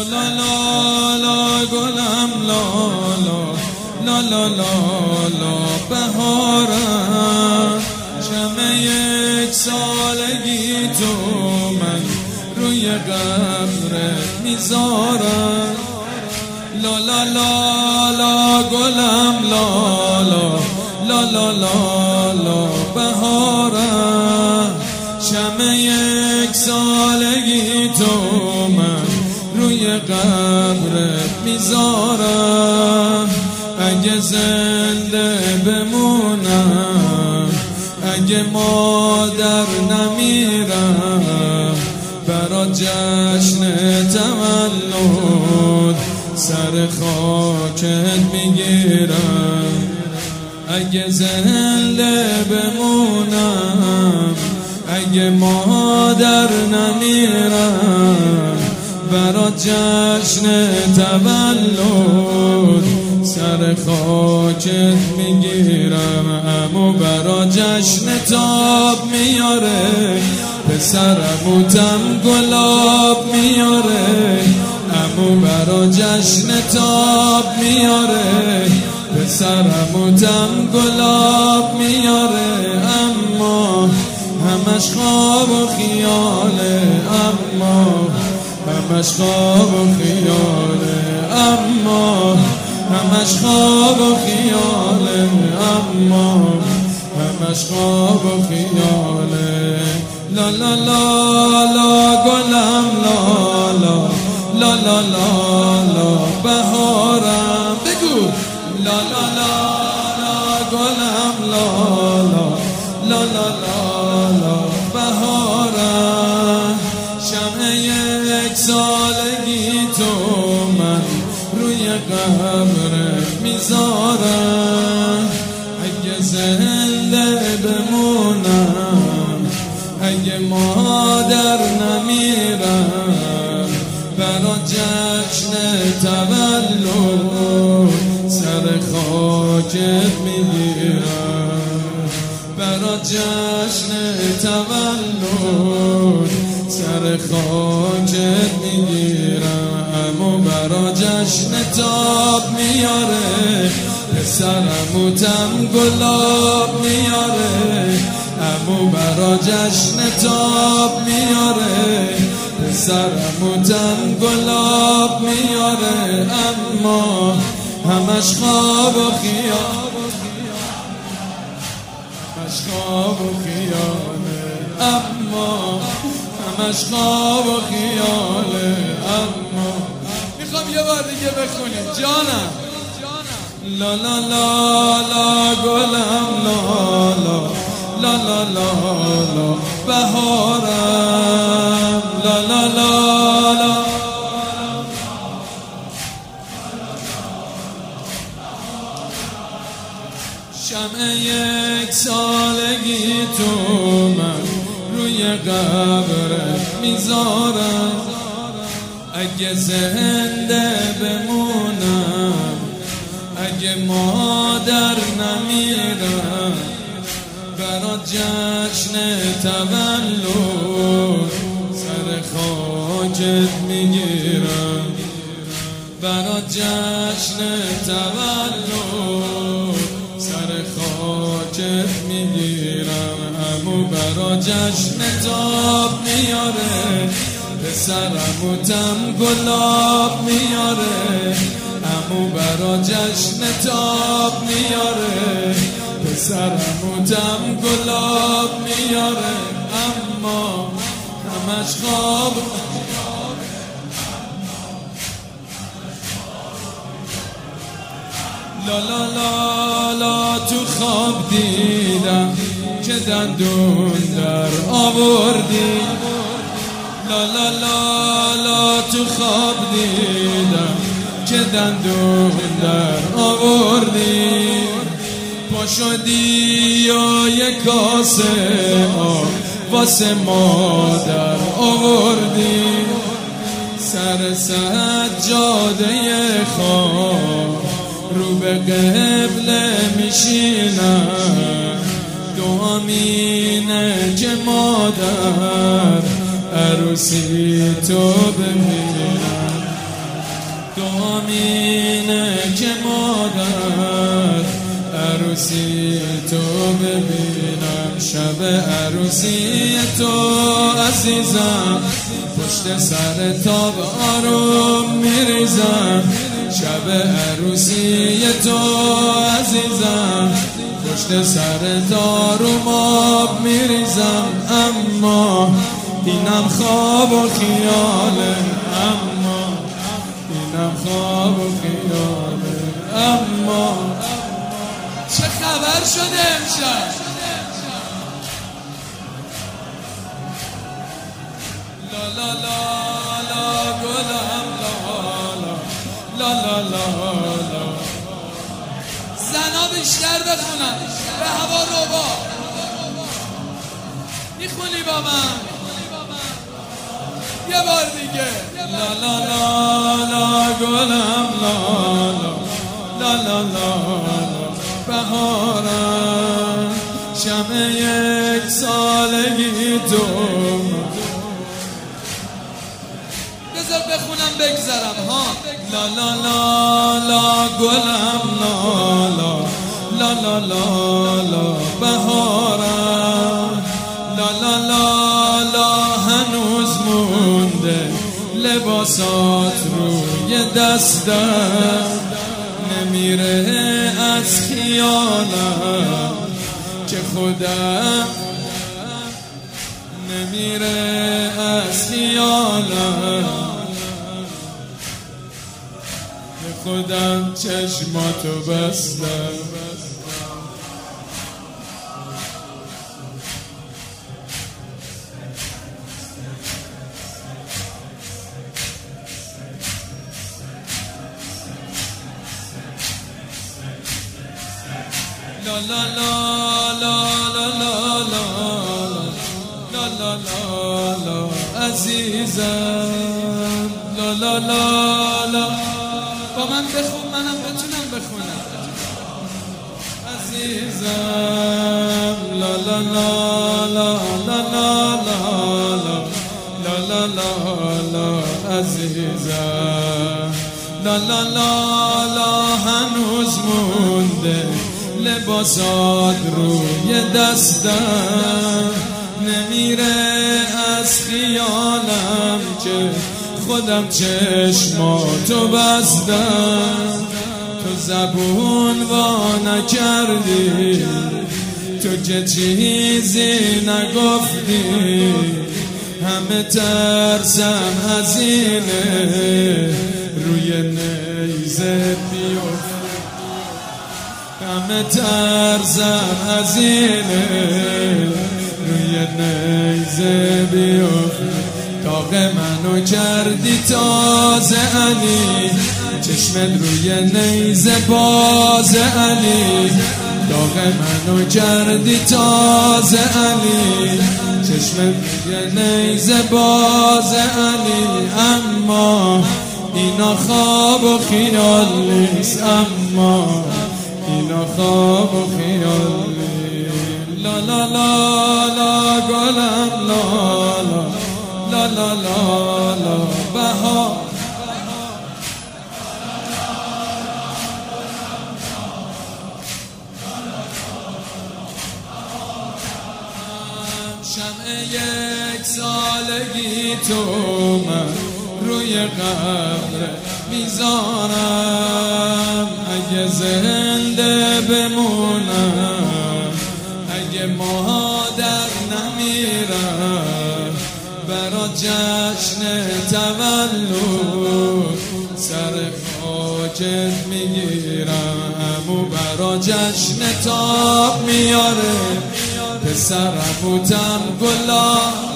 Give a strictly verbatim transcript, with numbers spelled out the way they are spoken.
لا لا لا گلم لا لا لا لا لا لا بهارم شمع یک سالگی تو من روی قبرت میذارم لا لا لا لا گلم لا لا لا لا لا لا بهارم شمع یک سالگی تو من روی قبرت میذارم اگه زنده بمونم اگه مادر نمیرم برا جشن تولد سر خاکت میگیرم اگه زنده بمونم اگه مادر نمیرم برا جشن تولد سر خاکت میگیرم امو برا جشن تاب میاره پسرمو تم گلاب میاره امو برا جشن تاب میاره پسرمو تم گلاب میاره اما همش خواب و خیاله اما همش خواب و خیاله اما همش خواب و خیاله اما همش خواب و خیاله لا لا لا لا گلم لا لا لا لا لا لا بهارم بگو لا لا لا لا گلم لا لا لا لا لا لا بهارم شمع یک سالگی تو من روی قبرت میذارم اگه زنده بمونم اگه مادر نمیرم برا جشن تولد سر خاکت میگیرم برا جشن تولد سر خاکت میگیرم امو برا جشن تاب میاره پسرمو تم گلاب میاره امو برا جشن تاب میاره پسرمو تم گلاب میاره اما همش خواب و خیال همش خواب و خیاله اما همش خواب و خیاله اما میخوام یه بار دیگه بخونیم جانم لا لا لا لا گلم لا لا لا لا لا لا بهارم لا لا لا لا شمع یک سالگی تو من روی قبرت میذارم اگه زنده بمونم اگه مادر نمیرم برا جشن تولد سر خاکت میگیرم برا جشن تولد سر خاکت میگیرم امو برا جشن تاب میاره پسرمو تم گلاب میاره امو برا جشن تاب میاره پسرمو تم گلاب میاره اما همش خواب لا لا لا لا تو خواب دیدم که دندون در آوردی لا لا لا لا تو خواب دیدم که دندون در آوردی پا شدی و یک کاسه آب واسه مادر آوردی سر سجاده خواب رو به قبله میشینم دعا مینه که مادر عروسی تو ببینم همینه که مادر عروسی تو ببینم، شب عروسی تو عزیزم، پشت سر تاب آروم میریزم. شب عروسی تو عزیزم، پشت سر داروم آب میریزم. اما اینم خواب و خیاله، اما اینم خواب و خیاله. اما چه خبر شده امشب؟ لا لا لا لا گلم لا لا لا لا لا لا. زنا بیشتر بخونن به هوا روبا. میخونی با من یه بار دیگه؟ لا لا لا لا گلم لا لا لا لا لا. بهارم شمع یک سالگی تو، بذار بخونم بگذرم ها. لا لا لا لا گلم لا لا لا لا لا لا. بهارم لا لا لا لا. هنوز مونده لباسات روی دستم، نمیره از خیالم که خودم، نمیره از خیالم که خودم چشماتو بستم. لا لا لا لا لا لا لا لا لا لا لا عزیزم. لا لا لا لا. با من بخون منم بتونم بخونم. عزیزم لا لا لا لا لا لا لا لا لا لا لا عزیزم. لا لا لا لا. هنوز مونده لباسات روی دستم، نمیره از خیالم که خودم چشماتو بستم. تو زبون وا نکردی، تو که چیزی نگفتی، همه ترسم هزینه روی نیزه بیفت. همه ترسم هزینه روی نیزه بیفت. داغ منو کردی تازه علی، چشمت روی نیزه باز علی. داغ منو کردی تازه علی، چشمت روی نیزه باز علی. اما اینا خواب و خیال نیست، اما اینا خواب و خیال نیست. لا لا لا لا گلم لا لا لا لا لا لا. بهار شمع یک سالگی تو من روی قبر میذارم. اگه زنده بمونم، اگه مادر نمیرم، برا جشن تولد سر خاکت میگیرم. و برا جشن تاب میاره پسرم و تن گلا